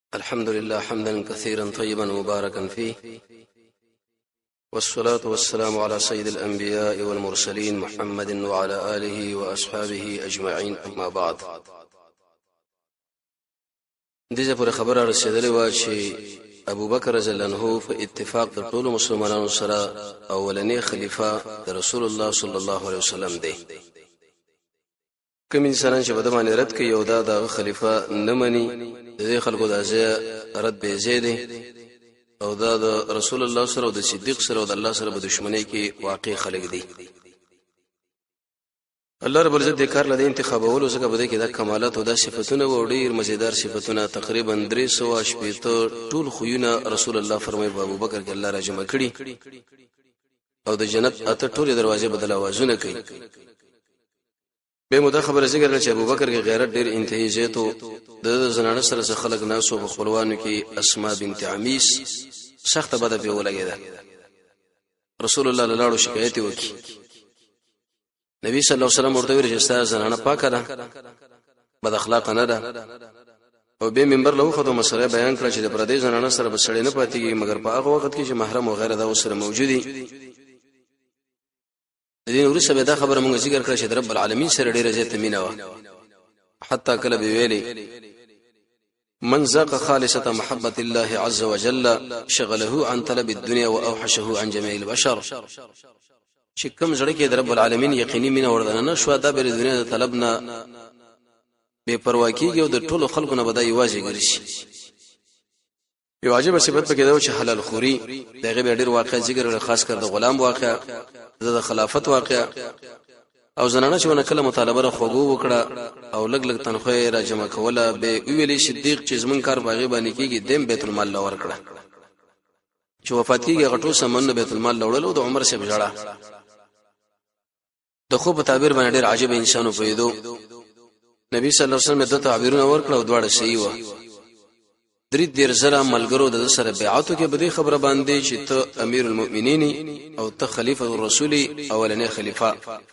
الحمد لله حمدا كثيرا طيبا مباركا فيه، والصلاة والسلام على سيد الأنبياء والمرسلين محمد وعلى آله وأصحابه أجمعين، أما بعد. دغه پر خبره رسیدلې و چې ابو بکر رضی الله عنه په اتفاق د ټولو مسلمانانو سره اولنی خلیفہ د رسول الله صلی الله علیه وسلم دی. کوم انسان چې په دمانه رد کوي او دا د خلیفہ نه مني، د خلکو د رد به زیاده او دا د رسول الله سره او د صدیق سره او د الله سره په دښمنۍ کې واقع خلک دي. الله رب العزت د کار لدی انتخابولو څخه بده کې د کمالات او د صفاتونه او ډیر مزیدار صفاتونه تقریبا 380 ټول خوونه رسول الله فرمایي ابو بکر کې الله را جمع کړي او د جنت اته ټول دروازې بدل اوازونه کوي. به مو دا خبره ذکر کړه چې ابو بکر کې غیرت ډیر انتهایی زیاتو د زنانه سره خلک ناسو په خپلوانو کې اسماء بنت عمیس سخت بده په ولګیدا. رسول الله لاړو شکایت وکي، نبی صلی الله علیه وسلم ورته ویل چې ستاسو زنانه پاکه ده، بد اخلاق نه ده، او به منبر له خدو مسله بیان کړ چې د پردې زنانه سره بسړې نه پاتېږي مګر په هغه وخت کې چې محرم او غیره دا وسره موجودي. د دین ورسره به دا خبره مونږ ذکر کړ چې رب العالمین سره ډیره زیاته مینه و، حتی کله به ویلي من ذاق خالصه محبه الله عز وجل شغله عن طلب الدنيا واوحشه عن جميع البشر. چې کوم ځړ کې د رب العالمین یقیني مینه وردانه شو دا به د دنیا د طلب نه بے پروا کیږي او د ټولو خلکو نه بدای واځي ګرځي. یو عجیب صفت پکې دا چې حلال خوري دغه به ډیر واقع ذکر خاص کر د غلام واقع د خلافت واقع او زنانه چې ونه کله مطالبه را خوګو وکړه او لګ لګ تنخواه را جمع کوله به ویلي صدیق چې زمون کار باغی باندې کیږي دیم بیت المال لور کړه چې وفات کیږي غټو سمن بیت المال لوړل او د عمر سے بجړه. د خو په تعبیر باندې ډیر عجیب انسانو پیدو. نبی صلی الله علیه وسلم د تعبیرونه ورکړه او دواړه صحیح و. درې دیر زره ملګرو د سره بیعتو کې بده خبره باندې چې ته امیر المؤمنین او ته خلیفہ الرسول اولنی خلیفہ.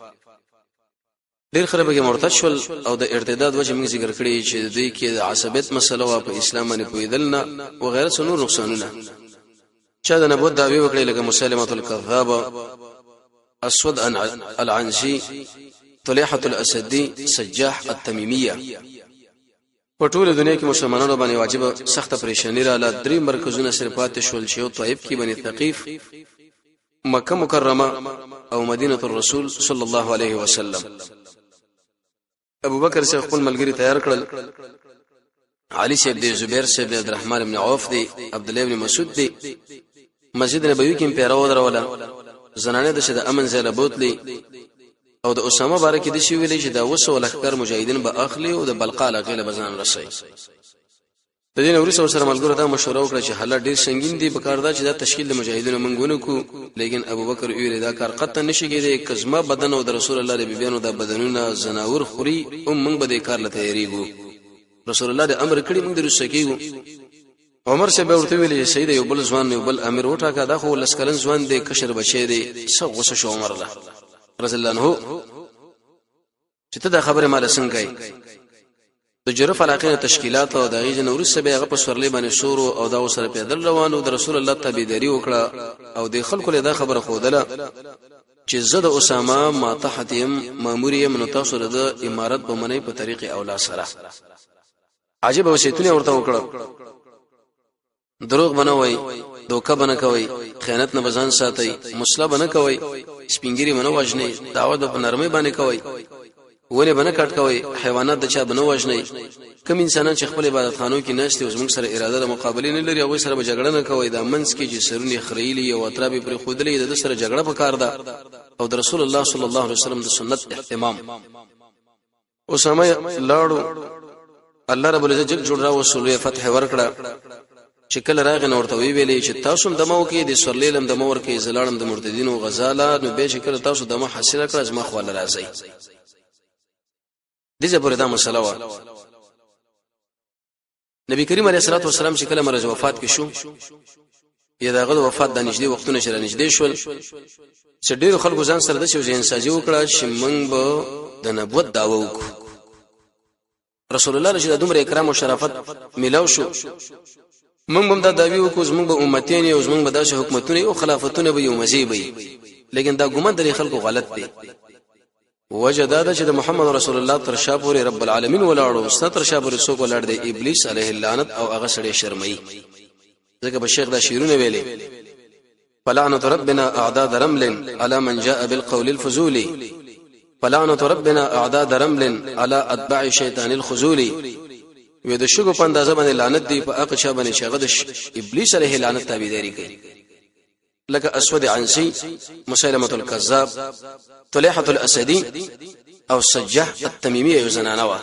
ډیر خرابه کې مرتد شول او د ارتداد وجه موږ ذکر کړی چې د دې کې د عصبیت مسله او په اسلام باندې پویدل نه او غیره څنور نقصانونه. چا د نبوت دعوی وکړي لکه مسلمه الکذاب، اسود العنزي، طليحه الاسدي، سجاح التميميه. په ټول دنیا کې مسلمانانو باندې واجب سخت پریشانی را ل درې مرکزونه صرفات شول چې او طائف کې بني ثقيف، مکه مکرمه او مدینه الرسول صلی الله علیه وسلم. ابو بکر سے خپل ملګری تیار کړل، علي سیب دی، زبیر سیب دی، عبدالرحمن ابن عوف دی، عبد الله ابن مسعود دی. مسجد نبوي کې پیرو دروله زنانه د شه د امن زله بوتلی او د اسامه بارکه د شی ویلې چې دا وسو لخر مجاهدین به اخلي او د بلقا لغیله بزن رسي. د دین ورسره سره ملګرو دا مشوره وکړه چې حالات ډیر سنگین دي، په کار دا چې دا تشکیل د مجاهدینو منګونو کو، لیکن ابو بکر ویل دا کار قطع نشي کېدی. کزما بدن او د رسول الله د بیبيانو د بدنونو زناور خوري او موږ به د کار لته یریګو. رسول الله د امر کړی موږ درسکیږو. عمر سے به ورته ویلې سید یو بل ځوان یو بل امیر وټاکا دا خو لسکلن ځوان دی، کشر بچی دی، څو غوسه شو عمر الله رضی الله عنه چې ته دا خبره مال څنګه کوي. د جرف علاقه تشکیلات او د غیژ نورس به هغه په سورلې باندې شورو او دا وسره پیدل روانو د رسول الله تابعداري وکړه او د خلکو له دا خبره خودله چې زده اسامه ما تحتیم ماموریم نو تاسو د امارت په منی په طریقې اولا سره. عجیب وصیتونه ورته وکړه، دروغ بنوي، دوکه بنه کوي، خیانت نه بزان ساتي، مسله بنه کوي، سپینګری منو وجني، دعوت په نرمۍ باندې کوي، ولې بنه کټ کوي، حیوانات د چا بنو وجني. کوم انسانان چې خپل عبادت خانو کې نشته او زموږ سره اراده د مقابله نه لري او سره به جګړه نه کوي، دا منځ کې چې سرونه خړېلي او اترابي پر خودلې د سره جګړه وکړ ده او د رسول الله صلی الله علیه وسلم د سنت اهتمام. اسامه لاړو، الله رب العزت جوړ را وسلوه فتح ورکړه. چې کله راغی نو ورته ویلې چې تاسو دمو کې د سورلیلم دمو ورکې زلالم د مرتدینو غزاله نو به چې کله تاسو دمو حاصله کړئ زما خو الله راځي. دغه پرې دا مسله و. نبی کریم علیه الصلاه والسلام چې کله مرز وفات کې شو یا دغه د وفات د نږدې وختونه چې نږدې شول چې ډېر خلکو ځان سره د شو ځین سازي وکړه چې موږ به د نبوت دعوه وکړو. رسول الله چې د دومره اکرام او شرافت ملاو شو موږ هم دا دعوی وکړو موږ به امتین یو موږ به داسې حکومتونه او خلافتونه به یو مزي به لیکن دا ګمان د خلکو غلط دی وجداده چې د محمد رسول الله تر شا پورې رب العالمین ولاړو ستر شا پورې څوک ولاړ دی ابلیس علیه اللعنت او هغه سړی شرمئی ځکه به شیخ دا شیرونه ویلي فلعنة ربنا اعداد رمل على من جاء بالقول الفزول فلعنة ربنا اعداد رمل على اتباع شیطان الخذول وې د شګو په اندازه باندې لعنت دی په هغه چا باندې شغد ابلیس علیه لعنت تابعداري کوي لکه اسود عنسی مسیلمه الكذاب طلحه الاسدی او سجاح التمیمی یزنانوا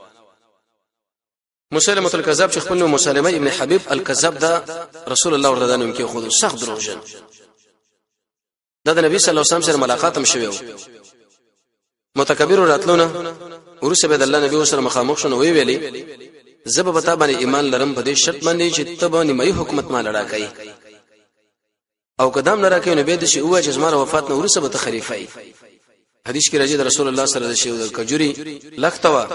مسیلمه الكذاب چې خپل مسلمه ابن حبیب الكذاب دا رسول الله ورته دانو کې خود سخت دروغجن دا د نبی صلی الله علیه وسلم سره ملاقات هم شوی متکبر راتلونه ورسه به د الله نبی سره مخامخ شنو وی ویلي زب بتا باندې ایمان لرم په دې شرط باندې چې تبه نیمه حکومت ما لړا کوي او قدم لرا کوي نو به د شی اوه چې زماره وفات نو ورسه به خلیفای حدیث کې راځي د رسول الله صلی الله علیه وسلم د کجوري لختوا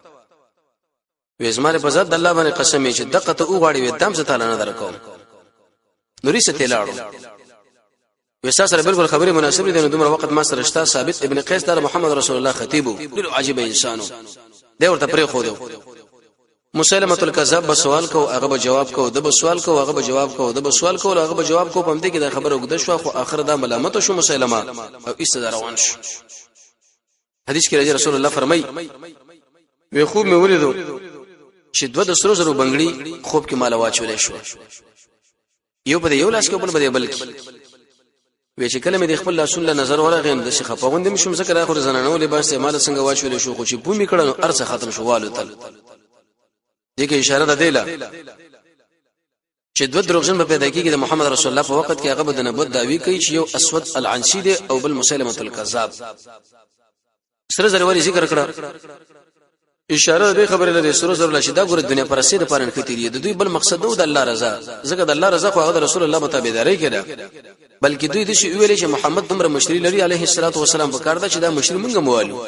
وې زماره په ذات الله باندې قسم چې دقه ته وغاړي وې دم څه تعالی نه درکوم نوري څه تلاړو وساس سره بالکل خبره مناسبه دي نو دومره وخت ما سره شتا ثابت ابن قیس د محمد رسول الله خطیبو ډیر عجیب انسانو دی ورته پرې خو دی مسلمه الکذاب به سوال کو هغه به جواب کو د به سوال کو هغه به جواب کو د به سوال کو هغه به جواب کو پم دې کې د خبره وګد شو خو اخر دا ملامت شو مسلمه او استدار روان شو حدیث کې راځي رسول الله فرمای وی خوب مې ولیدو چې دوه د سرو زرو بنگړي خوب کې مال واچولې شو یو په یو لاس کې بل کې وی چې کله مې د خپل لاسونو نظر ورغېم د شیخ په غوندې مشم ذکر اخر زنانو لباس مال څنګه واچولې شو خو چې بومي کړه ارڅ ختم شو والو تل دغه اشاره ده دیله چې دوه دروغجن په پیدا کېږي د محمد رسول الله په وخت کې هغه د نبوت دعوی کوي چې یو اسود العنسی دی او بل مسلمه الکذاب سره زروالي ذکر کړه اشاره ده خبره لري سره زرول شي دا ګوره دنیا پر سید پرن کتیری د دوی بل مقصد د الله رضا زګه د الله رضا خو هغه رسول الله متابعداري کړه بلکې دوی د شی ویلې چې محمد دمر مشری لري علیه الصلاۃ والسلام په کار ده چې دا مشری مونږه موالو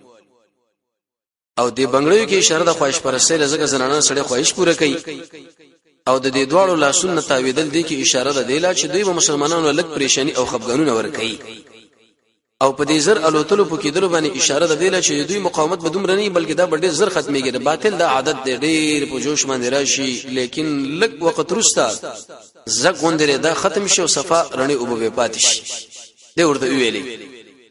او دې بنگړیو کې اشاره د خواهش پرسته لزګه زنانه سړی خواهش پوره کوي او د دې دواړو لاسونو تاویدل دي کې اشاره ده دیلا چې دوی به مسلمانانو لک پریشانی او خفګانونه ور کوي او په دې زر الوتلو په کېدلو باندې اشاره ده دیلا چې دوی مقاومت به دومره نه بلکې دا ډېر زر ختميږي باطل دا عادت دی ډېر په جوش باندې راشي لیکن لک وخت رستا زګ غوندره دا ختم شي او صفا رڼي او به پاتې شي دی ورته ویلي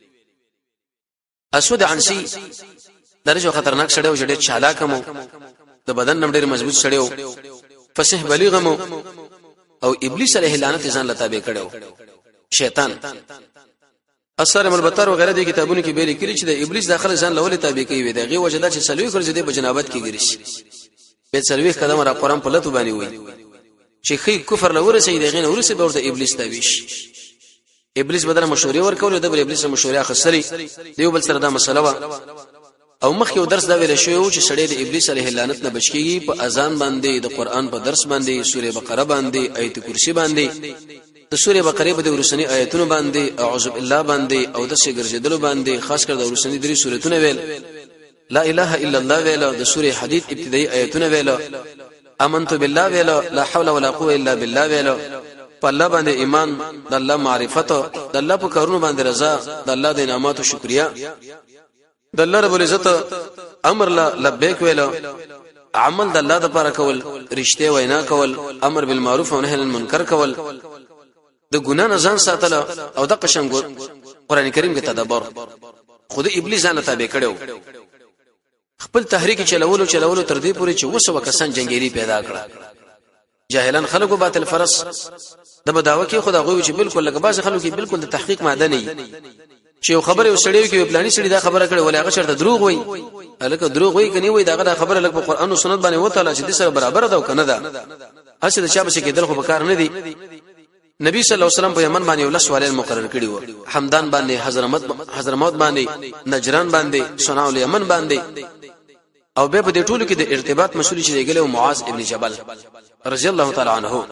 اسود عنسی درجه خطرناک سړی او جډه چالاک مو د بدن نم ډېر مضبوط سړی او فصیح بلیغ مو او ابلیس علیه لعنت ځان لتابع کړو شیطان اثر ملبتر وغیرہ دي کتابونو کې به لیکلي چې د ابلیس داخله ځان لولې تابع کوي دغه وجدا چې سلوي کړی د بجنابت کې ګرځي په سلوي قدم را قرآن په لته باندې وي چې خې کفر لور سي دغه نور سي به د ابلیس تابع شي ابلیس بدل مشورې ورکول د ابلیس مشورې اخستري دیو بل سره دا مسله وا او مخ یو درس دا ویل شوی چې سړی د ابلیس علیه لعنت نه بچیږي په اذان باندې د قران په درس باندې سوره بقره باندې آیت کرسی باندې د سوره بقره په د ورسنی آیتونو باندې اعوذ بالله باندې او د شګرجدلو باندې خاص کر د ورسنی درې سورتونه ویل لا اله الا الله ویل د سوره حدید ابتدایي آیتونه ویل امنت بالله ویل لا حول ولا قوه الا بالله ویل په الله باندې ایمان د الله معرفت د الله په کارونو باندې رضا د الله د نعمتو شکریا د الله رب العزت امر لبیک ویل عمل د الله لپاره کول رښتیا وینا کول امر بالمعروف او نهی عن المنکر کول د ګنا نه ځان ساتل او د قشنګ قران کریم کې تدبر خود ابلیس ځان تابع کړو خپل تحریک چلولو تر دې پورې چې وسو کسان جنگيري پیدا کړه جاهلان خلکو باطل فرس د بداوه کې خدا غوي چې بالکل لکه باز خلکو کې بالکل د تحقیق ماده نه چې خبره وسړیو کې پلاني سړي دا خبره کړي ولې هغه شرط دروغ وای الکه دروغ وای کني وای دا خبره لکه په قران او سنت باندې وته چې د سره برابر ده او کنه ده هڅه د شابه کې دغه په کار نه دي نبی صلی الله علیه وسلم په یمن باندې ول سوالین مقرر کړي وو حمدان باندې حضرموت باندې نجران باندې صنعاء الیمن باندې او به په دې ټولو کې د ارتباط مسؤل چې دیګله معاذ ابن جبل رضی الله تعالی عنه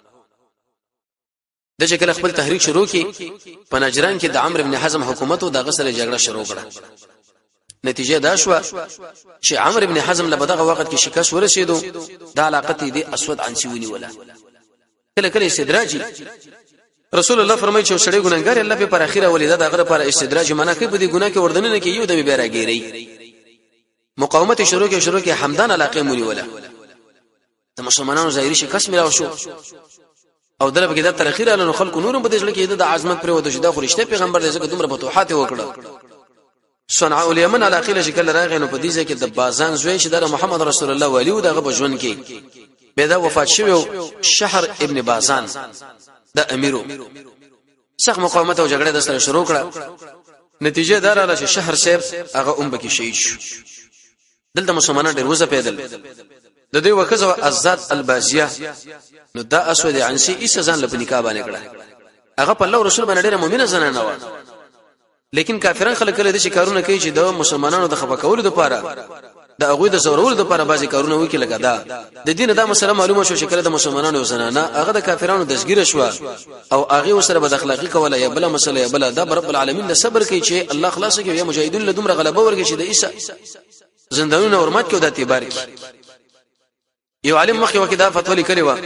د شکل خپل تحریک شروع کی په نجران کې د عمرو ابن حزم حکومت او د غسل جګړه شروع کړه نتیجه دا شو چې عمرو ابن حزم له بدغه وخت کې شکست ورسېدو د علاقت دي اسود عنسی ونیوله کله کله استدراجي رسول الله فرمایي چې سړی ګناګار الله په پر اخیره ولیدا د غره پر استدراج معنا کوي په دې ګناه کې وردننه کې یو د بیراګيري مقاومت شروع کې حمدان علاقه مونیوله د مسلمانانو ظاهري شکست ملاو شو او دلته کې د تاریخي رالو خلکو نورم په دې ځل کې د عظمت پر وته شدا خورشته پیغمبر دې څخه دومره فتوحات وکړه صنعاء الیمن علاقه لشکل راغی نو په دې ځکه د بازان زوی چې د محمد رسول الله ولی او دغه بجون کې بيدا وفات شوی شهر ابن بازان د امیرو سخت مقاومت او جګړه د سره شروع کړه نتیجه دار رااله چې شهر صاحب هغه بکی شهید شو دلته مسلمانان ډیر وځه پیدل د دوی وکزو ازاد البازیه نو دا اسود عنسی ایسه ځان له نکاح باندې کړه هغه په الله رسول باندې ډیره مؤمنه زنانه و لیکن کافرن خلک کله د شکارونه کوي چې د مسلمانانو د خفه کولو لپاره د هغه د زورولو لپاره بعضی کارونه وکړي لګا دا د دین د مسله معلومه شو شکل د مسلمانانو زنانه هغه د کافرانو دسګیره شو او هغه سره بد اخلاقی کوله یا بل مسله یا بل د رب العالمین د صبر کوي چې الله خلاص کوي یا مجاهدون له دومره غلبه ورګي چې د عیسی زندانونه ورمات کې د اعتبار کې یو عالم مخې وکړه فتوا لیکلی و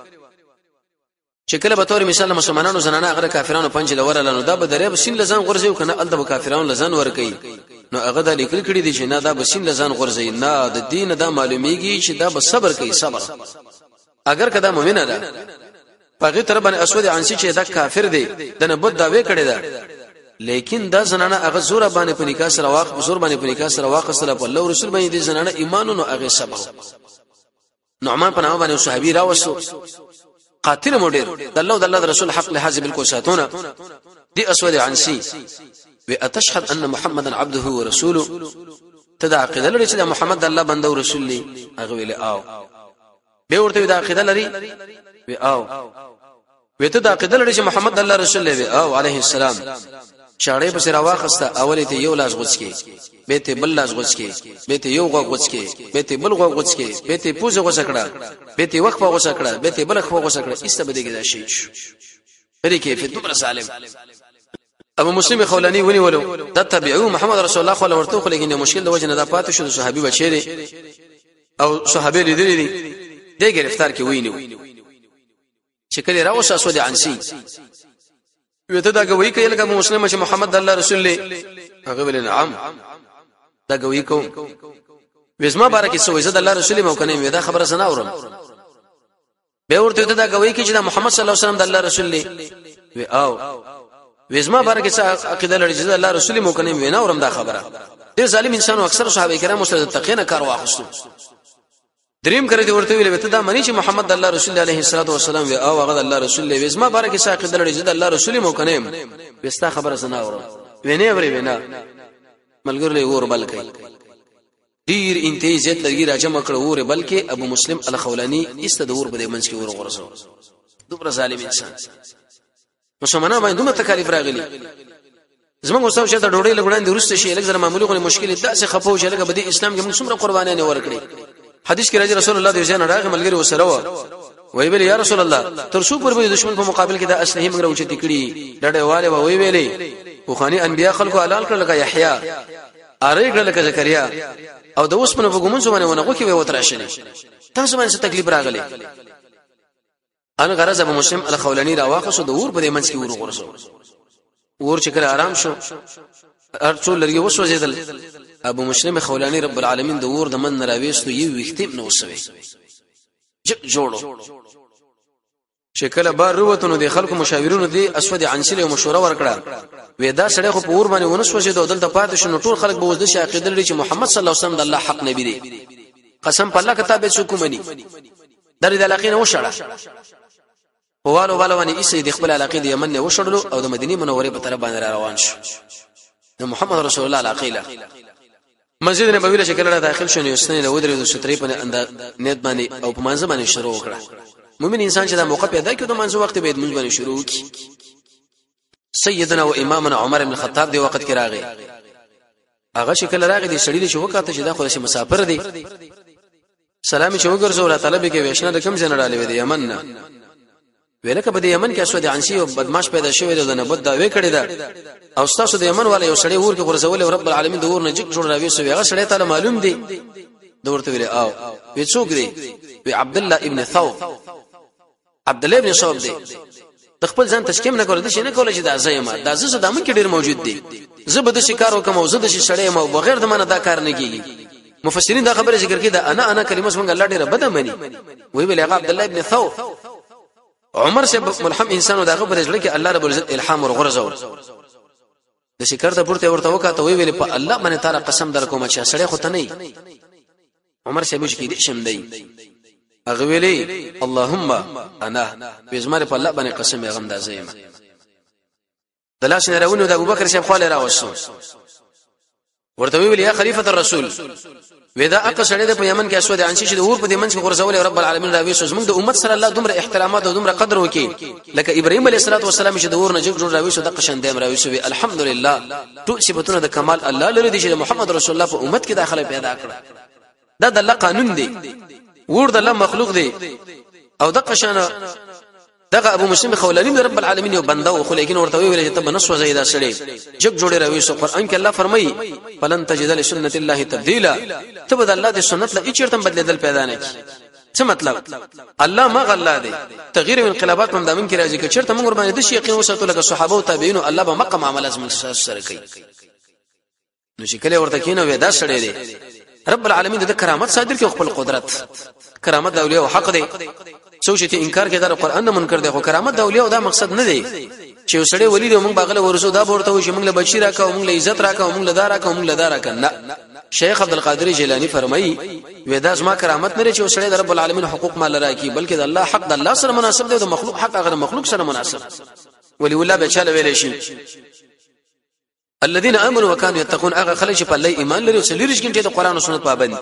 چې کله به تور مثال مسلمانانو زنانه هغه کافرانو پنځه لور لنو دا به درې بسین لزان غرزي کنه الته کافرانو لزان ور کوي نو هغه د لیکل کړي دي چې نه دا بسین لزان غرزي نه د دین دا معلومیږي چې دا به صبر کوي صبر اگر کدا مؤمنه ده پغه تر باندې اسود عنسی چې دا کافر دی د نبوت داوی کړي ده لیکن دا زنانه هغه زور باندې په نکاح سره واقع زور باندې په نکاح سره واقع سره په الله رسول باندې دي زنانه ایمان نو هغه صبر نعمان په نامه باندې صحابي راوسو قاتل مودر د الله رسول حق له حزب الكوساتونه دي اسود عنسی واتشهد ان محمدا عبده ورسوله تدع عقیده لري چې محمد الله بنده او رسول دی هغه ویل او به ورته د عقیده لري و او وته د عقیده لري چې محمد الله رسول دی او عليه السلام شاړې په سر واخسته اولې ته یو لاس غوڅ کی به ته بل لاس غوڅ کی به ته یو غوڅ کی به ته بل غوڅ کی به ته پوزه غوڅ کړه به ته وقفه غوڅ کړه به ته بل خو غوڅ کړه ایسته بده کې دا شي پرې کې په دومره سالم ابو مسلم خولاني ونیولو د تبعو محمد رسول الله صلی الله علیه وسلم لیکن مشکل د وجه نه د پاتې شو صحابي بچی او صحابي لیدلې دي د گرفتار کې ویني چې کله راوس اسود عنسی وته دا کوي کې لکه مسلمان چې محمد الله رسول الله هغه ویل نعم دا کوي کوم وزما بارکه سو عزت الله رسول مو کنه ودا خبره سنا اورم به ورته دا کوي کې چې محمد صلی الله علیه وسلم د الله رسول الله و او وزما بارکه سا عقیده لري چې الله رسول مو کنه وینا اورم دا خبره ډیر ظالم انسان او اکثر صحابه کرام سره تقینه کار واخستو دریم کړی ورته ویل وته دا معنی چې محمد الله رسول الله علیه الصلاه والسلام او هغه الله رسول الله وزما بارکه سا عقیده لري چې الله رسول مو کنه وستا خبره سنا اورم وینه وری وینا ملګری ور بل کوي ډیر انتیزت لګی راجم کړه ور بلکې ابو مسلم الخولانی استدور بده منځ کې ور غرسو دومره ظالم انسان مسلمانانو باندې دومره تکلیف راغلي زموږ اوسو چې دا ډوړې لګړاندې ورسته شي لکه زره معمولی غو مشکل داسې خپو چې لکه بده اسلام کې موږ څومره قربانیاں ورکړي حدیث کې راځي رسول الله دې ځان راغی ملګری وسره وای ویل یا رسول الله تر څو پر به دشمن په مقابل کې دا اصلي موږ راوچې تکړي ډډه والے وای ویلې بوخانی انبیا خلکو حلال کړل لکه یحیی اره کړل لکه زکریا او د اوس په وګمن زمانه ونه کې وې وتراشلې تاسو باندې څه تکلیف راغلي ان غرض ابو مسلم الخولانی راواخصو د ور په منځ کې ور غرسو ور چې کړه آرام شو ارڅول لري وسوځیدل ابو مسلم خولانی رب العالمین د ور د من راويستو یو وختیم نو وسوي جوړو شکل بار وروتونو د خلکو مشاورونو دی اسود عنسی له مشوره ورکړه ودا سړی خو په ور باندې ونسوځي د دلته پاتې شنو ټول خلک به وځي عقیده لري چې محمد صلی الله علیه وسلم د الله حق نبی دی قسم په الله کتاب څوک مني درې د علاقې نه وشړه هوالو بالوانی ایسې د خپل علاقې د یمن نه وشړلو او د مدینه منوره په طرف باندې روان شو د محمد رسول الله علاقې مسجد نبوي له شکل را داخل شو نو سنې له ودرې د سترې په نیت باندې او په منځ باندې شروع وکړه مومن انسان چې د موقع پیدا کړي د منځ وخت به د منځ باندې شروع وکړي سیدنا و امامنا عمر بن الخطاب دی وخت کې راغی هغه شکل راغی د شړې شو وکړه چې دا خو شي مسافر دی سلام چې وګرځول الله تعالی به کې وښنه د کوم جن را لوي د یمن نه ولکه په یمن کې اسود عنسی او بدمعش پیدا شوی د نبوت دعوی کړی دا او تاسو د یمن والے یو سړی ور کې غرزول او رب العالمین د ور نه جګ جوړ راوي سوی هغه سړی ته معلوم دی دورته ویل او وی څوک دی وی عبد الله ابن ثوب عبد الله ابن ثوب دی د خپل ځان تشکیم نه کول دي نه کول چې د ازایمه د ازسو د امن کې ډیر موجود دي زبر د شکار او کوم زده شي سړی مو بغیر د منه دا کار نه کیږي مفسرین دا خبره ذکر کړي دا انا کلمه څنګه الله ډیره بده مني وی ویل عبد الله ابن ثوب عمر سے ملهم انسان دا خبره ځل کې الله رب العزت الهام ورغرزو د شکر د پورته ورته وکاته وی ویل په الله باندې تعالی قسم در کوم چې سړی خو ته نه عمر سے مش کې دې شم دی هغه ویلي اللهم انا بزمر په الله باندې قسم یې غم دازیم دلاش نه راونو د ابوبکر شیخ خاله راوسو ورته ویل یا خلیفۃ الرسول ودا اقصړې د یمن کې اسود عنسی چې د اور په دې منځ کې غرزول رب العالمین راوي سوز موږ د امت سره الله دومره احترامات او دومره قدر وکي لکه ابراهيم عليه السلام چې د اور نه جوړ راوي سو د قشن دیم راوي سو الحمدلله تو صفاتونه د کمال الله لري چې محمد رسول الله په امت کې داخله پیدا کړه دا د الله قانون دی ور د الله مخلوق دی او د قشن دغه ابو مسلم خولاني رب العالمین یو بنده او خو لیکن ورته ویل چې ته بنسو زیدا سړی جګ جوړه راوي سو قران کې الله فرمایي فلن تجد لسنت الله تبديلا ته بد الله د سنت لا چیرته بدلیدل پیدا نه کی څه مطلب الله ما غلا دی تغییر او انقلابات هم دامن کې راځي چې چیرته موږ باندې د شي یقین وساتو لکه صحابه او تابعین الله به مقام عمل من سره کوي نو شکل ورته کینو ودا سړی دی رب العالمین د کرامت صادر کې خپل قدرت کرامت د اولیاء حق دی څو چې انکار کوي دا قران نه منکر دی خو کرامت د اولیاء دا مقصد نه دی چې وسړی ولی دی موږ باغله ورسو دا ورته و چې موږ له بچی راکاو موږ له عزت راکاو موږ له دار راکاو موږ له دار راکاو نه شیخ عبد القادر جیلانی فرمایي ودا زما کرامت نه چې وسړی د رب العالمین حقوق مال راکې بلکې د الله حق د الله سره مناسب دی او د مخلوق حق هغه مخلوق سره مناسب ولی ولا به چاله ویل شي الذين امنوا وكانوا يتقون هغه خلک چې په الله ایمان لري او سلیریش کې د قران او سنت پابند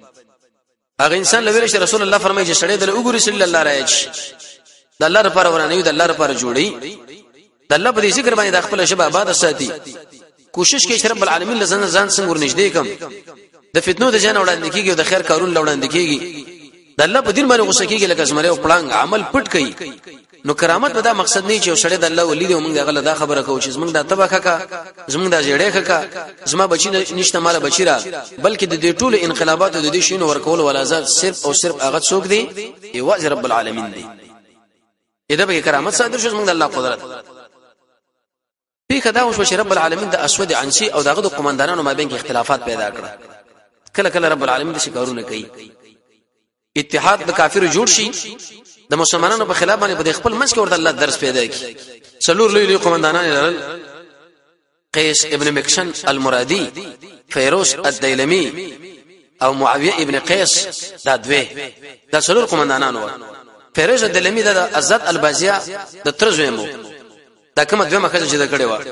هغه انسان لویل چې رسول الله فرمایي چې سړی د وګوري صلی الله علیه د الله لپاره ورانه د الله لپاره جوړي د الله په دې ذکر باندې د خپل شباب آباد ساتي کوشش کوي چې رب العالمین لزنه ځان څنګه ورنږدې کم د فتنو د جن وړاندې کیږي او د خیر کارون وړاندې کیږي د الله په دین باندې غوسه کیږي لکه زمره او پړنګ عمل پټ کوي نو کرامت به دا مقصد نه چې سړی د الله ولید او موږ دغه دا خبره کوو چې موږ د تبخه کا زموږ د جړې کا زما بچی نشته مال بچی را بلکې د دې ټولو انقلابات د دې شینو ورکول ولازم صرف او صرف هغه څوک دی یوازې رب العالمین دی اېدا به کرامت صادر شو موږ د الله قدرت په کدا وشو چې رب العالمین د اسود عنسی او دغه د قومندانانو مابین کې اختلافات پیدا کړ کله کله رب العالمین د شکارونه کوي اتحاد د کافر جوړ شي د مسلمانانو په خلاف باندې په خپل منځ کې ورته الله درس پیدا کړي څلور لوی قومندانان لرل قیس ابن مکشن المرادی فیروز الدیلمی او معاویه ابن قیس دا دوی دا څلور قومندانان و فیروز الدیلمی د عزت البازیه د ترزویمو دا کومه دوه مخه چې دا کړي و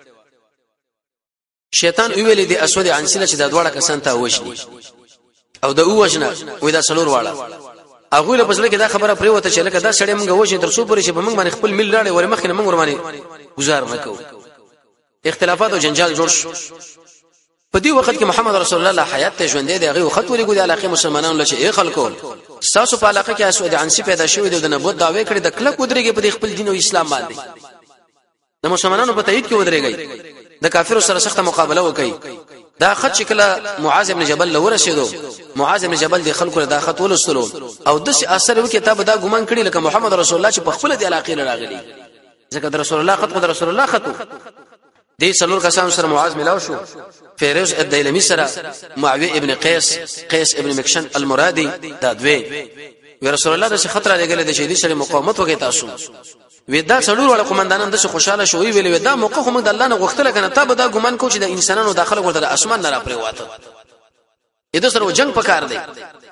شیطان ویل دي اسود عنسله چې دا دواړه کسان ته وښني او د اوښنه وې دا څلور واړه اغه له پسله کې دا خبره پرې وته چې لکه دا سړی مونږ وښني تر څو پورې چې موږ باندې خپل مل لاړې ور مخکې موږ ور باندې گزار وکړو اختلافات او جنجال جوړ شو په دې وخت کې محمد رسول الله حیات ته ژوندې دی هغه وخت ولې ګو د علاقه مسلمانانو لچې ای خلکو تاسو په علاقه کې اسود عنسی پیدا شوی د نبوت دعوی کړی د کله ودرېږي په خپل دین او اسلام باندې د مسلمانانو په تایید کې ودرېږي د کافرو سره سخت مقابله وکړي دا خط شکل معاذ ابن جبل لور رسیدو معاذ ابن جبل د خلکو د خط ولستلو او د اثر کتاب دا ګمان کړي لکه محمد رسول الله چې په خپل د علاقه راغلي ځکه د رسول الله خط رسول الله خطو دې څلور کسان سره معاذ ملاو شو فیروز الدیلمی سره معاویه ابن قیس ابن مکشن المرادی دا دوی رسول الله د خطر لګل د شهیدی سره مقاومت وکړي تاسو ودا څلور وړ قومندانان د خوشاله شوې ویل ودا موقع هم د الله نه غوښتل کنه ته به دا ګمان کو چې د انسانانو داخله ورته د اسمان نه را پرې واته اې د سره جنگ پکار دی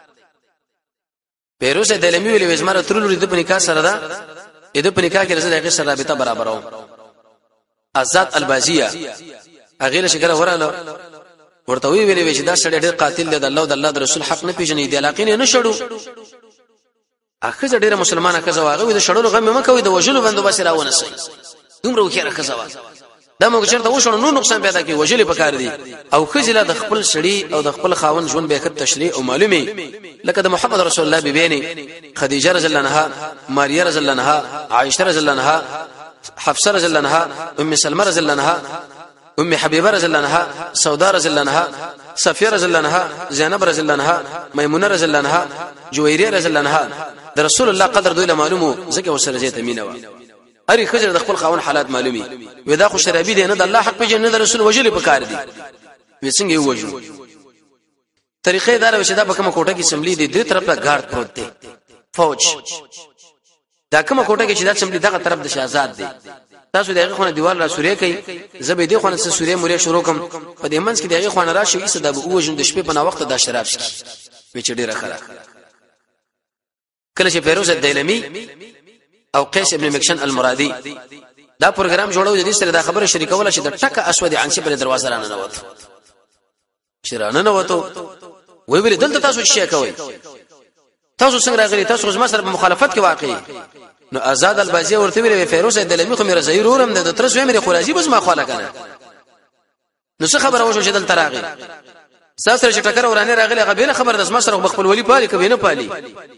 پیروز دلمی ویل وزمره ترلو د پنیکا سره دا اې د پنیکا کې رسول هغه سره رابطه برابرو آزاد البازیه هغه له شکر وراله ورته ویل چې دا سړی ډېر قاتل دی د الله او د الله د رسول حق نه پیژنې دی علاقې نه شړو اخه ډیره مسلمانه کزه واغه د شړلو غم مکه وي د وجلو بندوبست راونه سي دومره وکړه کزه دا موږ چرته وشو نو نقصان پیدا کوي وجلې پکار دي او خزله د خپل سړي او د خپل خاون ژوند به کړ تشریع او معلومي لکه د محمد رسول الله بیبيني خدیجه رضی الله عنها ماریا رضی الله عنها عائشه رضی الله عنها حفصه رضی الله عنها ام سلمہ رضی الله عنها ام حبيبه رضی الله عنها سودا رضی الله عنها صفيه رضی الله عنها زینب رضی الله عنها میمونه رضی الله عنها جويريه رضی الله عنها د رسول الله قدر دوی معلومو ځکه وسره زه تمینه و اری خزر د خپل خاون حالات معلومي ودا خو شرابي دي نه د الله حق په جن د رسول وجلې په کار دي وسنګ یو وجو طریقې دار وشدا په کومه کوټه کې سملی دي درې طرف ته ګارد پروت دي فوج دا کومه کوټه کې چې دا سملی دغه طرف د شهزاد دي تاسو دغه خونه دیوال را سورې کوي زبې دی خونه سره سورې مورې شروع کوم په دې منځ کې دغه خونه راشي ایسه د وژن د شپې په نا وخت د شراب شي وچ ډیره خره کله چې فیروز الدیلمی او قیس ابن مکشن المرادی دا پروګرام جوړو د دې سره دا خبره شریکوله چې د ټکه اسود عنسی په دروازه رانه نوت شرانه نوته وی ویل دلته تاسو شي کوي تاسو څنګه راغلي تاسو زما سره په مخالفت کې واقعي نو آزاد البازی ورته ویل فیروز الدلمی خو مې زهیرورم د ترس وې مې خلاصي بس ما خاله کنه نو څه خبره وشو چې دلته راغی ساسره چې ټکر ورانه راغلی غبینه خبر د زما سره خپل ولی پالي کوي نه پالي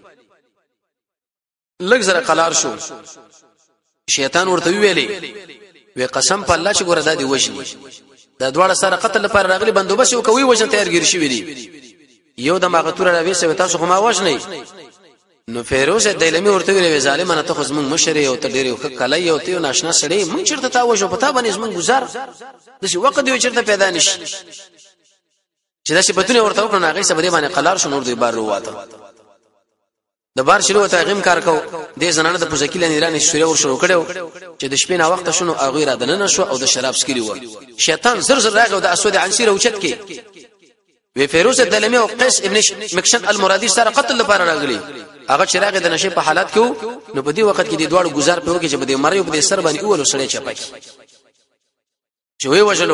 لږ زره قلار شو شیطان ورته ویلې وی قسم په الله چې ګوره دادی وژني دا دواړه سره قتل لپاره راغلي بندوبس یو کوي وژن تیارګیر شي ویلي یو د ماغتور راوي سوي تاسو خو ما وژني نو فیروز الدیلمی ورته ویلې ظالمانه ته خو زمون مشري او ته ډېر یو کله یو ته ناشنا سړی مونږ چیرته تا وژو پتا باندې زمون گزار د شي وخت دی چیرته پیدا نشي چې دا صفاتونه ورته وکړه هغه سبا دی باندې قلار شو نور دی بار وواته د بار شروع ته غیم کار کو د زنانه د پوزکیل نه ایران شوري ور شروع کړو چې د شپې نه وخت شنو اغه را دننه شو او د شراب سکري و شیطان زر زر راغو د اسود عنسی روچت کې وی فیروز الدلمی او قیس ابن مکشن المرادی سره قتل لپاره راغلی هغه چراغ د نشه په حالت کې نو په دې وخت کې د دوړ گزار په وکه چې په دې مریو په دې سر باندې اول سړی چپکی چې وی وجلو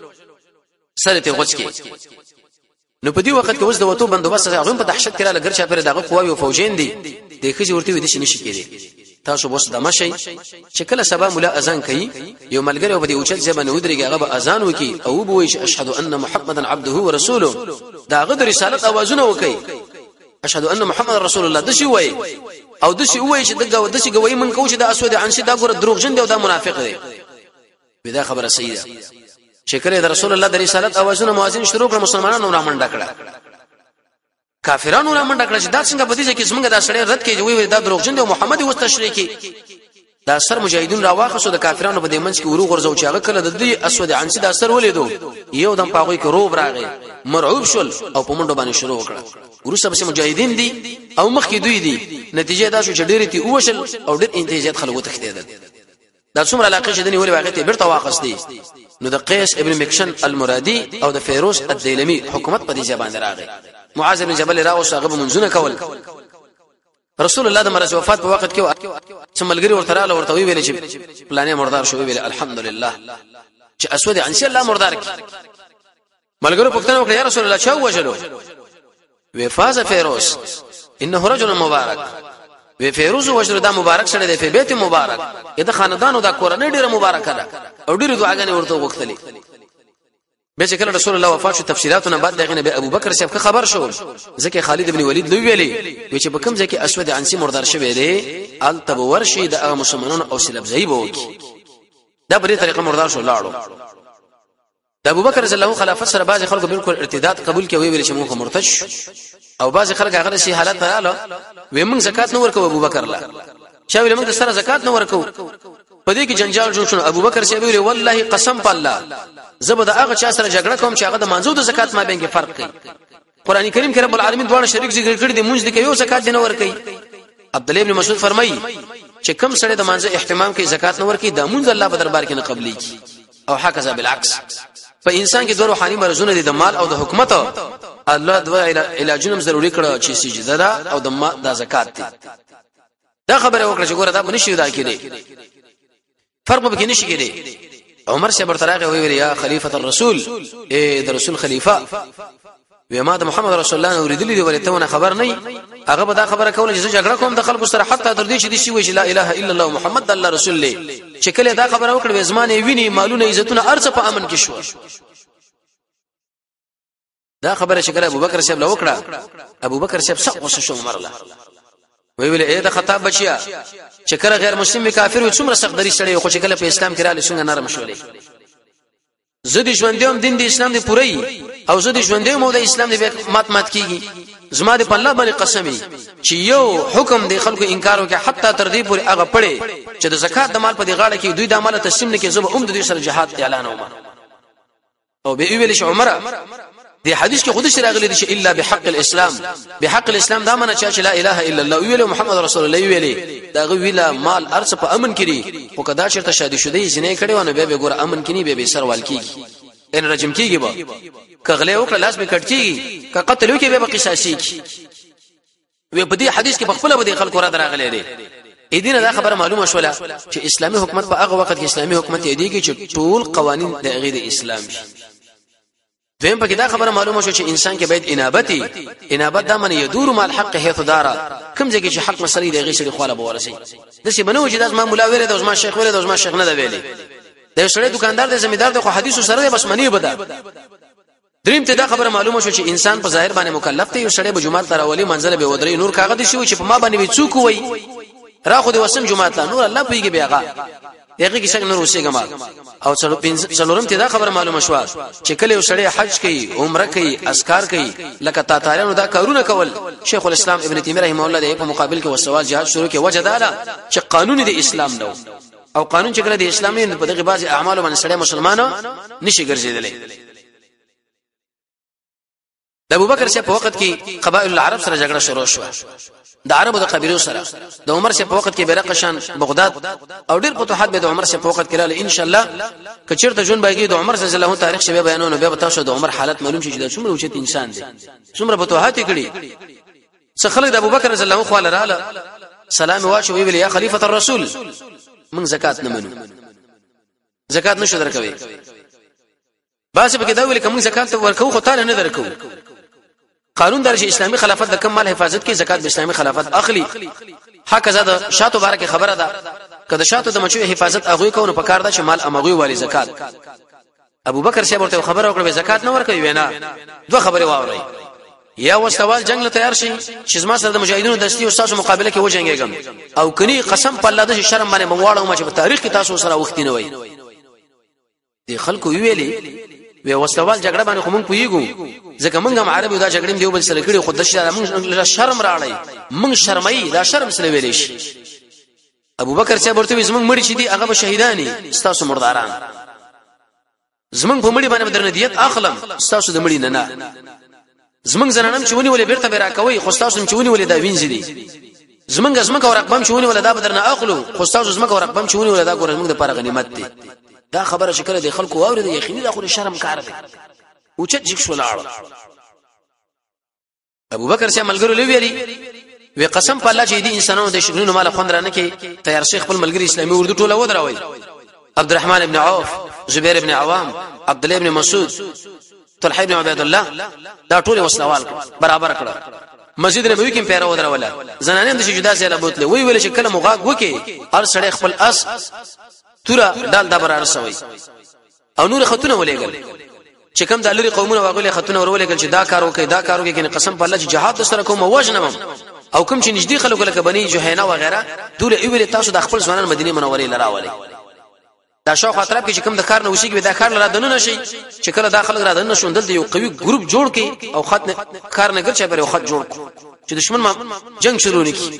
سره ته غوڅ کې نو په دې وخت کې اوس د وته بندوبست هغه په دهشت کې را لګر چا پر دغه قواوی او فوجین دي د خځې ورته ودی شي کېږي تاسو بوس د مشي چې کله سبا مولا اذان کوي یو ملګری په دې اوچت ځبنه ودرېږي هغه به اذان وکي او به وي اشهد ان محمدن عبده ورسوله دا غد رسالت اوازونه وکي اشهد ان محمد رسول الله دشي وای او دشي وای چې دغه دشي کوي من کو چې د اسود عنسی دا ګره دروغجن دی او دا منافق دی بدا خبره صحیح ده شکر د رسول الله د رسالت اوازونه موازین شروع کړ مسلمانانو را منډه کړه کافرانو را منډه کړه چې دا څنګه بدیږي چې څنګه دا سړی رد کوي وی دا دروغجن دی او محمد و تشریکی دا سر مجاهدین را واخصو د کافرانو په دې منځ کې ورو غرزو چې هغه کله د دې اسود عنسی دا سر ولیدو یو دم پاغوي کې روب راغی مرعوب شول او په منډه باندې شروع وکړه ورسره به مجاهدین دي او مخکې دوی دي نتیجه دا شو چې ډېری تی اوشل او ډېر انتهاجات خلکو تخدیدل دا څومره علاقه چې دني ولې واقع ته بیرته واخستي نو د قیس ابن مکشن المرادی او د فیروز الدیلمی حکومت په دې ځبان راغی معاذ بن جبل راو شاغب منځونه کول رسول الله د مرز وفات په وخت کې څملګری ورته رااله ورته ویل چې پلانې مردار شو ویل الحمدلله چې اسود عنسی الله مردار کی ملګرو پښتنه وکړه یا رسول الله چا وجلو وفاز فیروز انه رجل مبارک وی فیروز وجر دا مبارک سره دی په بیت مبارک دا خاندان او دا کورنۍ ډیره مبارکه ده او ډیره دعاګانې ورته وغوښتلې به چې کله رسول الله وفات شو تفصيلاتونه بعد دغه نبی ابو بکر صاحب خبر شو ځکه خالد ابن ولید لوی ویلي چې په کوم ځکه اسود عنسی مردار شوی دی ال تبور شي د مسلمانانو او سلب زئی بوکی دا په دې طریقه مردار شو لاړو د ابو بکر رضی الله خلافت سره بعض خلکو بالکل ارتداد قبول کوي ویل چې موږ مرتد او بعض خلک هغه شي حالت رااله وې موږ زکات نه ورکو ابو بکر لا چا ویل موږ سره زکات نه ورکو په دې کې جنجال جوړ شو ابو بکر سی ویل والله قسم په الله زبد هغه چا سره جګړه کوم چې هغه د منځو د زکات ما بین کې فرق کوي قران کریم کې رب العالمین دواړه شریک ذکر کړی دي مونږ د یو زکات نه ورکي عبد الله ابن مسعود فرمایي چې کم سره د منځو اهتمام کوي زکات نه ورکي د مونږ الله په دربار کې نه قبلي او هکذا بالعکس په انسان کې دوه روحاني مرزونه دي د مال او د حکومت الله دوه علاجونه ضروري کړو چې سجده ده او د زکات دي دا خبره وکړه چې ګوره دا بنشي دا کړي فرق به کې نشي کېږي عمر سے برتراغه وی یا خلیفۃ الرسول اے د رسول خلیفہ ما د محمد رسول الله اوریدلی دی ولته خبر نه هغه به دا خبره کوله چې جګړه کوم د خلکو سره حتی تر دې چې دي وی لا اله الا الله محمد الله رسول الله چې کله دا خبره وکړه زمانه ویني مالونه عزتونه ارڅ په امن کې شو دا خبره چې کله ابوبکر صاحب له وکړه ابوبکر صاحب څه وسه شو عمر الله وی ویل اې دا خطاب بچیا چې کله غیر مسلم کافر و څومره سختدري سړی خو چې کله په اسلام کې را لسنګ نرم شولې زدي ژوندوم دین د اسلام دی پوری او زدي ژوندوم د اسلام دی مات کیږي زما د الله باندې قسمی چې یو حکم دی خلکو انکار وکړي حتی تر دې پورې هغه پړي چې د زکات د مال په دی غاړه کې دوی د مال تسلیم نه کې زب اوم د دې سره جهاد اعلان ومه او به ویل شي عمره دی حدیث کې خود سره راغلی دی چې الا بحق الاسلام بحق الاسلام دا معنی چې لا اله الا الله ویل محمد رسول الله ویل دا ویلا مال ارڅ په امن کړي او کدا چرته شادي شوده زینې کړي ونه به ګور امن کړي به سروال کیږي ان رجم کیږي به کغله او کلاس به کټ کیږي ک قتل وکي به قصاصي کی وی په دې حدیث کې په خپل به خلکو را دراغلي دي اېدینه دا خبره معلومه شوله چې اسلامي حکومت په هغه وخت کې اسلامي حکومت دی چې ټول قوانين د غیر اسلام شي دیم په کې دا خبره معلومه شو چې انسان کې باید انابت دا من يدور مع الحق حيث دار کوم ځکه چې حق مسلې د غیر سړي خواله به ورسي د څه بنو چې د ما مولا ویل د ما شیخ ویل د ما شیخ نه دی ویلي د سړي دکاندار د زمیدار د خو حدیثو سره بس منی بده دریم ته دا خبره معلومه شو چې انسان په ظاهر باندې مکلف دی او سړي به جمعه تراولي منزل به ودرې نور کاغذ شي چې په ما باندې وڅوک وي را خو د وسم جمعه لا نور الله پیږي بیاغه هغه کې څنګه نور وسېګما او څلورم ته دا خبره معلومه شو چې کله یو سړی حج کوي عمره کوي اسکار کوي لکه تاتاریانو دا کارونه کول شیخ الاسلام ابن تیمیه رحمه الله د په مقابل کې وسوال جهاد شروع کې وجه داله چې قانون د اسلام نو او قانون چې کله د اسلامي په دغه بعضي اعمال باندې سړی مسلمانو نشي ګرځیدلی د ابوبکر شه په وخت کې قبایل العرب سره جګړه شروع شو د عربو د قبیلو سره د عمر شه په وخت کې بیرقشان بغداد او ډیر فتوحات به د عمر شه په وخت کې رااله ان شاء الله کچرته جون باګي د عمر صلی الله علیه تاریخ شه بیانونه به تاسو د عمر حالت معلوم شي چې څومره اوچت انسان دی څومره فتوحات کړي څه خلک د ابوبکر رضی الله خو رااله سلام واچو ویل یا خلیفۃ الرسول من زکات نه منو زکات نشو درکوي باسه به دا ویل کوم زکات ورکو خو تعالی نه درکو قانون درش اسلامی خلافت د کم مال حفاظت کی زکات به اسلامی خلافت اخلي حق زاد شاتو بارکه خبره ده کله شاتو د مچو حفاظت اغوي کوونه په کار ده چې مال امغوي والی زکات ابوبکر شه ورته خبره وکړه زکات نه ورکوي وینا دوه خبره واوري یا وسوال جنگ له تیار شي چې زما سره د مجاهدینو دستي او تاسو مقابله کې وجنګېږم او کني قسم په الله د شرم باندې مواړم چې په تاریخ کې تاسو سره وخت نه وي دي خلکو ویلي وی وسوال جګړه باندې کوم کویګو ځکه موږ هم عربي دا جګړې دیو بل سره کړي خود د شرم راړی موږ شرمای دا شرم سره ویلې شي ابوبکر چې ورته زمونږ مړي شي دي هغه به شهیدانی تاسو مرداران زمونږ په مړي باندې درنه دیت اخلم تاسو د مړي نه زمونږ زنانم چونی ولې بیرته برا کوي خو تاسو چونی ولې دا وینځي دي زمونږ او رقم چونی ولې دا بدرنه اخلو خو تاسو زمونږ او رقم چونی ولې دا ګور زمونږ د پر غنیمت دي دا خبره شکل د خلکو واوري د یقیني د خو شرم کار دی او چې جګ شو لاړ ابوبکر چې ملګرو لویلی وی قسم په الله چې دي انسانانو د شګونو مال خوند رانه کې تیار شیخ خپل ملګری اسلامي اردو ټوله ودروي عبدالرحمن ابن عوف زبیر ابن عوام عبد الله ابن مسعود طلحه ابن عبید الله دا ټول وسوال برابر کړه مسجد نبوي کې پیرا ودروله زنانه د جدا سره بوتله وی ویل چې کله مغاق وکي هر سړی خپل اس تورا دال دا برار سوي او نور خاتونه ولېګل چې کوم د لری قومونه واغلي خاتونه ورولېګل چې دا کار وکي کنه قسم په الله چې جهاد سره کوم وجنم او کوم چې نږدې خلکو لکه بني جوهینا وغیرہ دوله ایویل تاسو د خپل ځوانان مدینه منورې لراولې دا شو خاطر کې چې کوم د کار نه وشي کې دا کار لرا دنه نشي چې کله داخله را دنه شوندل دی یو قوي ګروپ جوړ کې او خط کار نه ګرځي پر خط جوړ چې دشمن جنگ شروع نکړي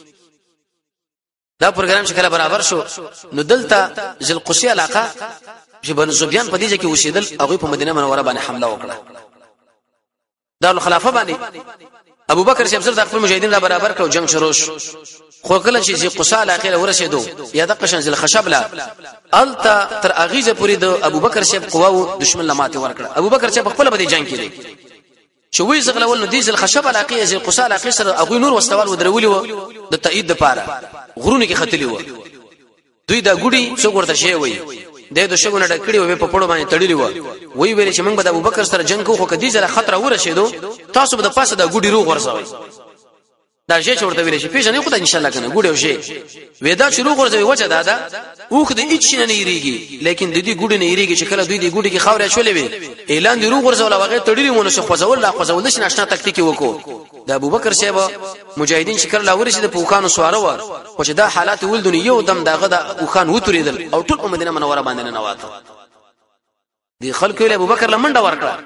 دا پروګرام چې کله برابر شو نو دلته ذل قصي علاقه چې بن زبيان په دې ځکه وشیدل هغه په مدینه منوره باندې حمله وکړه دار الخلافه باندې ابوبکر چې افسر د خپل مجاهدین را برابر کړو جنگ شروع شو خو کله چې قصا علاقه ورسېدو یا د قشن ذل خشبلا التا تر اغیزه پوری د ابوبکر چې قواو دشمن لماته ورکړه ابوبکر چې خپل په دې جنگ کې دی شوي زغلول نو دیزل خشب علاقه ذل قصا علاقه سره هغه نور واستوال ودرولي وو د تایید لپاره غرونه کې ختلی وو دوی دا ګوډي څو ورته شي وي د شګونه ډکړي و په پړو باندې تړلی و وی ویل چې موږ به د ابوبکر سره جنگ کوو خو کدي زله خطر ورسېدو تاسو به د پاسه د ګوډي روغ ورسوي دا شی چورته ویل شي پیژنې خو د ان شاء الله کنه ګوډه شي ودا چې روغ ورسوي وجه دادا اوخ د هیڅ نه یریږي لیکن د دې ګوډي نه یریږي چې کله دوی د ګوډي کې خاورې چولې وي اعلان دی روغ ورسول هغه تړلی مونږ شو خوځول لا خوځول شي ناشنا تکتیک وکړو د ابوبکر صاحب مجاهدین شکر لا ورسې د پوکانو سواره و خو چې دا حالات ولدنی یو دم دغه د اوخان وتریدل او ټول مدینه منوره باندې نه واته دی خلکو له ابوبکر لمنډه ورکړه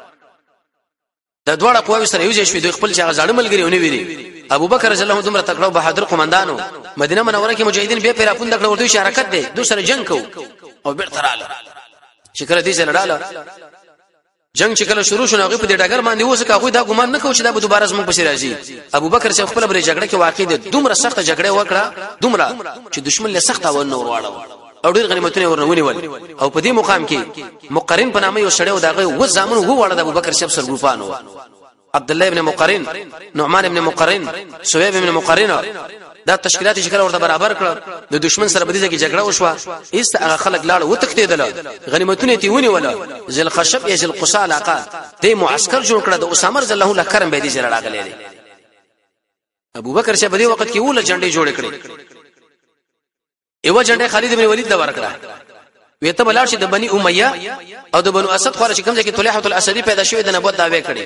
د دوړه قواوی سره یوځای شوی دوی خپل چې غزاړه ملګریونه ویری ابوبکر رضی الله عنه دومره تکړه بهادر قومندانو مدینه منوره کې مجاهدین به پیراپون دکړه ورته چې حرکت دی دوی سره جنگ کو او بیرته رااله شکر دې سره رااله جنگ چې کله شروع شو هغه په دې ډګر باندې اوسه هغه دا ګمان نه کوي چې دا به دوباره زموږ پسې راځي ابوبکر چې خپل بل جګړه کې واقع دي دومره سخت جګړه وکړه دومره چې دشمن له سخت و نور واړو او ډیر غنیمتونه ورنونی ول او په دې مقام کې مقرن په نامه یو سړی و دغه و زامن وو وړه د ابوبکر شپ سرګروپانو عبد الله ابن مقرن نعمان ابن مقرن سويب ابن مقرن دا تشکیلات چې کله ورته برابر کړ د دشمن سره بدیږي کې جګړه وشوه ایست هغه خلک لاړ و تختیدل غنیمتونه تی ونی ولا ذل خشب یا ذل قصا علاقه د معسكر جوړ کړ د اسامه رضی الله عنه کرم به دي سره راغلی ابوبکر شه په دې وخت کې ول جنډي جوړ کړي ایو جنډي خالد ابن ولید دا ورکړه ویته بلار شي د بني امیہ او د بنو اسد خو چې کوم ځکه طلحه الاسدی پیدا شوی د نبوت داوی کړي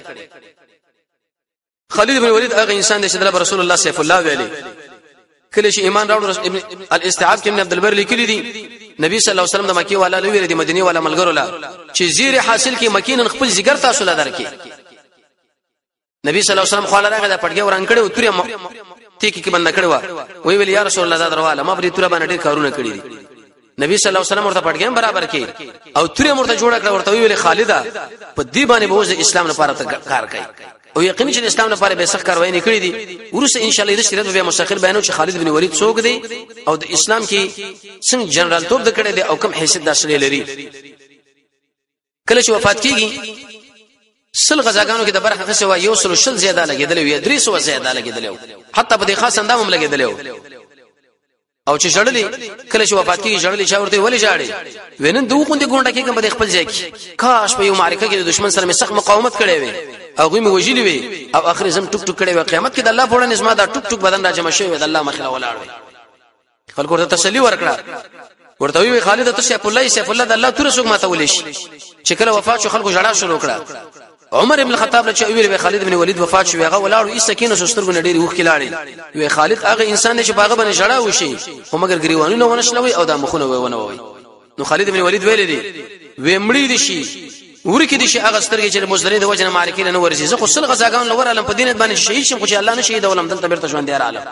خالد بن ولید هغه انسان دی چې د رسول الله سیف الله ویلي کله چې ایمان راوړ ابن الاستيعاب کې ابن عبد البر لیکلی دي نبی صلی الله علیه وسلم د مکی والا لوی د مدینه والا ملګرو لا چې زیر حاصل کې مکینن خپل ذکر تاسو لا درکې نبی صلی الله علیه وسلم خو لاره دا پټګي وران کړي او توري تیکی کې بند کړي وی ویل یا رسول الله دا درواله ما بری تور باندې ډیر کارونه کړی دي نبی صلی الله علیه وسلم ورته پټګي برابر کړي او توري مرته جوړ کړ ورته ویل خالدا په دې باندې به د اسلام لپاره کار کوي او یقیني چې اسلام لپاره به سخت کاروایی نه کړی دي ورسره ان شاء الله د شریعت به مستقل بیانو چې خالد بن ولید څوک دی او د اسلام کې څنګه جنرال توپ د کړي دی او کوم حیثیت داسلې لري کله چې وفات کیږي سل غزاګانو کې د برخه سوا یو سل شل زیاده لګیدل وي درې سو زیاده لګیدل حتی په دې خاص اندام هم لګیدل او چې جړلې کله چې وفات کیږي جړلې چا ورته ولې جاړي وینن دوه غونډه ګونډه کې کوم د خپل ځای کې کاش په یو معرکه کې د دشمن سره سخت مقاومت کړي وي هغه می وجلی وي او اخر زم ټک ټک کړي وي قیامت کې د الله په وړاندې اسما دا ټک ټک بدن را جمع شوی وي د الله مخله ولاړ وي خلکو ته تسلی ورکړه ورته وی خالد ته سیف الله د الله تور سوق ماته ولې چې کله وفات شو خلکو جړا شروع کړه عمر ابن الخطاب له چې ویل خالد بن ولید وفات شو هغه ولاړو سکینه سسترګو نډيري وښ کلاړي وی خالد هغه انسان چې باغ باندې جړا وشي خو مگر غریوانونه ونشلوي او د مخونه ونه وي نو خالد بن ولید ویل دي ومړی دي شي ورکه دي شي هغه سترګې چې مزدری د وجنه معرکې نه ورسي زه خو سل غزاګان لور علم په دینت باندې شهید شم خو چې الله نه شهید ولم دلته بیرته ژوند دی رااله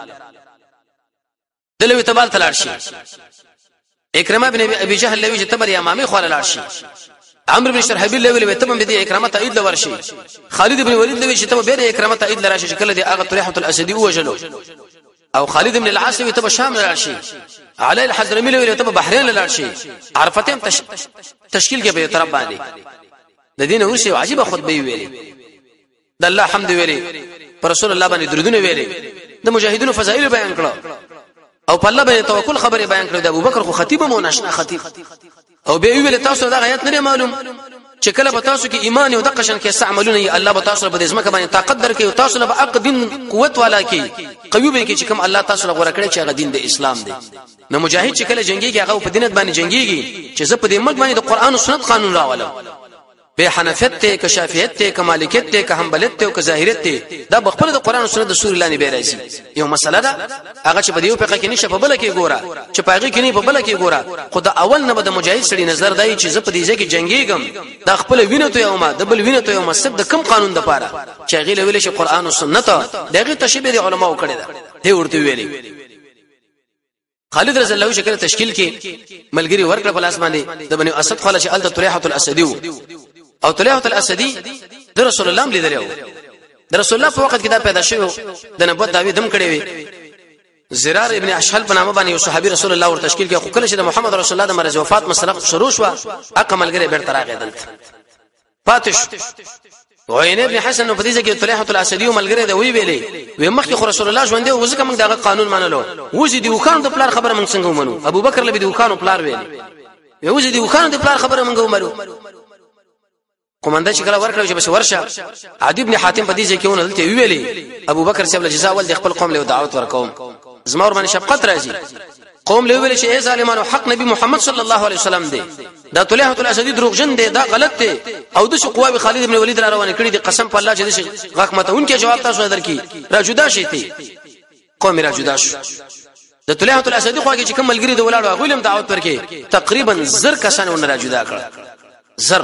دلوي تبال تلار شي اکرمه بن ابي جهل لوي چې تبر امامي خو لاړ شي عمرو بن شرحبيل لوي تبم بدي اکرمه تایید لور شي خالد بن ولید لوي چې تبه بیر اکرمه تایید لرا شي کله دي هغه طلحه الاسدي وجلو او خالد بن العاص لوي تبه شام لار شي علي الحضرمي لوي تبه بحرين لار شي عرفتهم تشکیل کې به طرف باندې د دین اوسه عجيبه خطبه ویلي د الله حمد ویلي پر رسول الله باندې درودونه ویلي د مجاهدینو فضایل بیان کړه او په الله باندې توکل خبره بیان کړه د ابوبکر خو خطیب مو ناشنا خطیب او به ویل تاسو دا غیات نه معلوم چې کله به تاسو کې ایمان او د قشن کې استعمالونه الله به تاسو په دې ځمکه باندې طاقت درکې او تاسو به عقدین قوت والا کې قوي به کې چې کوم الله تاسو غوړه کړی چې هغه دین د اسلام دی نو مجاهد چې کله جنگيږي هغه په دینت باندې جنگيږي چې زه په دې ملک باندې د قران او سنت قانون راولم به حنفیت ته که شافعیت ته که مالکیت ته که حنبلیت ته که ظاهریت ته دا بخپل د قران او سنت د رسول الله نه به راځي یو مسله ده هغه چې په دیو په کې نشه په بل کې ګوره چې پاغي کې نه په بل کې ګوره خدا اول نه د مجاهد سړي نظر دی چې زه په دې ځای کې جنگيږم د خپل وینې ته یوما د بل وینې ته یوما سب د کم قانون د پاره چې غیله ویل شي قران او سنت دغه تشبیه علماء کړی دا دی ورته ویلي خالد رضی الله عنه شکل تشکیل کې ملګری ورکړه په لاس باندې د بني اسد خلک چې ال طلحه الاسدی او طلحه الاسدی د رسول الله لیدلو د رسول الله په وخت کې دا پیدا شوی د نبوت داوی دم کړی وي زرار ابن اشحل په نامه باندې یو صحابي رسول الله ور تشکیل کې خو کله چې محمد رسول الله د مرز وفات مسله شروع شو اقملګری بیرته راغیدل پاتش وعین ابن حسن په دې ځکه طلحه الاسدی ملګری دی وی ویلې و مخکې خو رسول الله ژوند دی وځکه موږ دغه قانون منلو وځي دی وکانو د پلار خبره موږ څنګه ومنو ابو بکر لبی دی وکانو پلار ویلې یو ځدی وخانه د پلار خبره مونږ ومرو قومنده چې کله ورکړو چې بس ورشه عدی ابن حاتم په دې ځکه ونه دلته ویلي ابو بکر صاحب له جزاء ول د خپل قوم له دعوت ورکوم زما ور باندې شفقت راځي قوم له ویل چې ای ظالمانو حق نبی محمد صلی الله علیه وسلم دی دا طلحه الاسدی دروغجن دی دا غلط دی او د قواب خالد ابن ولید را روان کړی دی قسم په الله چې د غاخمتون کې جواب تاسو درکې را جدا شي تی قوم را جدا شو د طلحه الاسدی خو چې کوم ملګری دی ولاړو غولم دعوت ورکې تقریبا زر کسان ون را جدا کړ زر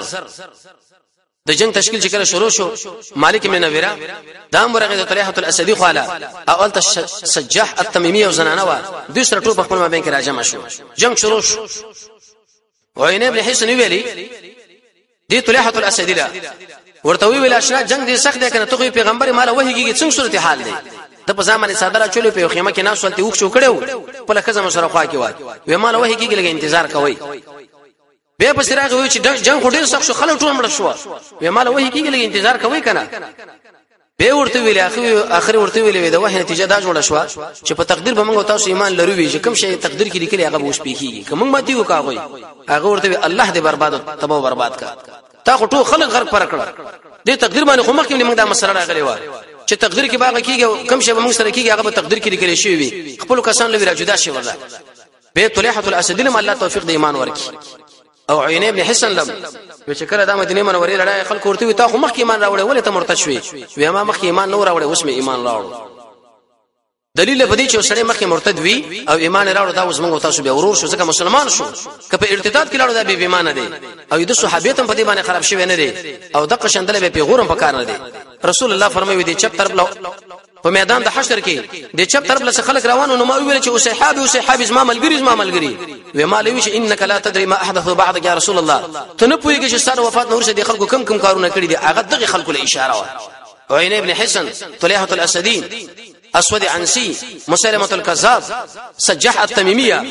د جنگ تشکیل چې کله شروع شو مالک ابن نویرا دا مرغه د طلحه الاسدی خواله اول سجاح التمیمی او زنانه وا د سره ټول په خپل مابین کې راجمع شو جنگ شروع شو وعینه ابن حسن ویلی دی طلحه الاسدی لا ورته ویل اشرا جنگ دې سخت دی کنه ته پیغمبر مال وحیږي څنګه صورت حال دی د په ځامن صدره چولې په خیمه کې ناس ولته وښو کړو په لکه زما سره خوا کې وای مال وحیږي لګ انتظار کوي به په سراغ وی چې جنگ خډیر سخت شو خلک ټول مړ شو وی مال وਹੀ کېږي انتظار کوي کنه به ورته ویل اخر ورته ویل د وحی نتیجه دا جوړه شو چې په تقدیر به موږ تاسو ایمان لرو وی چې کوم شی تقدیر کې لیکلي هغه اوس پیږي کوم ماتي وکاوي هغه ورته الله دې برباد تباہ برباد کا تا خو ټول خلک غرق پر کړ دې تقدیر باندې خو مخکې موږ دا مسله راغلی و چې تقدیر کې باغ کېږي کوم شی به موږ سره کېږي هغه په تقدیر کې لیکلي شي وي خپل کسان لوي را جدا شي ورته به طلحه الاسد لم الله توفیق د ایمان ورکی او عینه ابن حسن لم چې کله د مدینه منورې لړای خلک ورته تا خو مخکې ایمان راوړې ولې ته مرتد شوې وې ما مخکې ایمان نور راوړې اوس مې ایمان راوړ دلیل په دې چې سړی مخکې مرتد وي او ایمان راوړ دا اوس موږ تاسو به ورور شو ځکه مسلمان شو که په ارتداد کې لاړو دا به ایمان نه دی او د صحابیت په دې باندې خراب شوی نه دی او د قشندل به پیغورم په کار نه دی رسول الله فرمایي دي چپ طرف په میدان د حشر کې د چپ طرف له خلک روانو نو ما ویل چې او صحابي زما ملګری و ما لوي چې انك لا تدري ما احدث بعدك يا رسول الله ته نه پوهیږي چې ستاسو وفات نور شه د خلکو کم کارونه کړی دي هغه دغه خلکو له اشاره و عین ابن حسن طلحه الاسدی اسود عنسی مسلمه الكذاب سجاح التمیمیه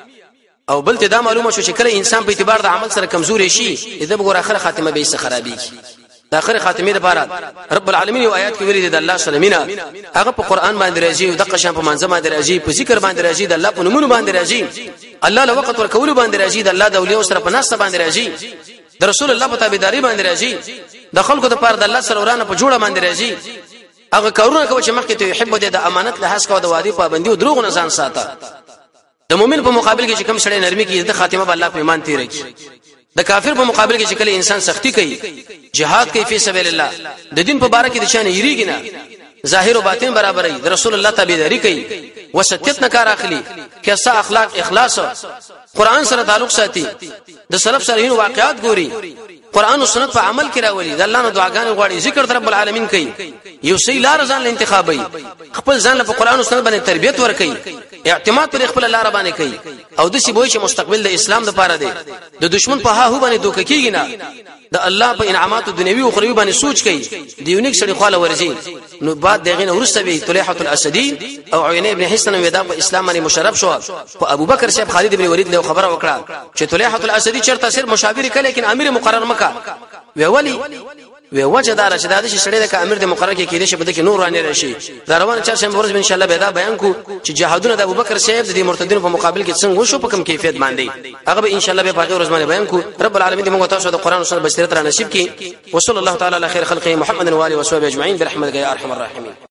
او بل ته دا معلومه شو چې کله انسان په اعتبار د عمل سره کمزوري شي اذا بګور اخر خاتمه به یې خرابي د اخر خاتمه لپاره رب العالمین یو آیات کې ویلي دی الله سلمینا هغه په قران باندې راځي او د قشان په منځ باندې راځي په ذکر باندې راځي د الله په نومونو باندې راځي الله له وخت ورکول باندې راځي د الله د اولیاء سره په ناس باندې راځي د رسول الله په تابعداري باندې راځي د خلکو د پاره د الله سره ورانه په جوړه باندې راځي هغه کارونه کوي چې مخکې ته يحب د امانت له حس کو د وادي پابندي او دروغ نه ځان ساته د مؤمن په مقابل کې چې کوم سړی نرمي کوي د خاتمه به الله په ایمان تیر کی د کافر په مقابل کې چې کله انسان سختی کوي jihad کوي فی سبیل الله د دین په باره کې د شان یریږي نه ظاهر او باطن برابرې د رسول الله تابعداري کوي وسطیت نه کار اخلي کیسه اخلاق اخلاص قران سره تعلق ساتي د سلف صالحین واقعات ګوري قران او سنت په عمل کې راولي د الله نه دعاګانې غواړي ذکر رب العالمین کوي یو صحیح لار ځان له انتخابي خپل ځان په قران او سنت باندې تربيت ور کوي اعتماد پر خپل لار باندې کوي او د سی بوې چې مستقبل د اسلام د پاره دی د دشمن په هاهو باندې دوک کیږي نه د الله په انعامات دنیوي او اخروی باندې سوچ کوي د یونیک سړي خاله ورزي نو بعد دغه نو ورسته به طلحه الاسدی او عینه ابن حسن ودا په اسلام باندې مشرف شو په ابو بکر صاحب خالد ابن ولید له خبره وکړه چې طلحه الاسدی چرته سر مشاور کړي لیکن امیر مقرر مکه وی وجه دار چې د شړې د امیر د مقرر کې کېدې شه بده کې نور رانه راشي دا روان چا شم ورځ ان شاء الله به دا بیان کو چې جهادونه د ابوبکر صاحب د مرتدینو په مقابل کې څنګه وشو په کوم کیفیت باندې هغه به ان شاء الله به په ورځ باندې بیان کو رب العالمین دې موږ تاسو د قران او سنت بصیرت را نصیب کړي وصلی الله تعالی علی خیر خلقه محمد و علیه و صحبه اجمعین برحمتک یا ارحم الراحمین.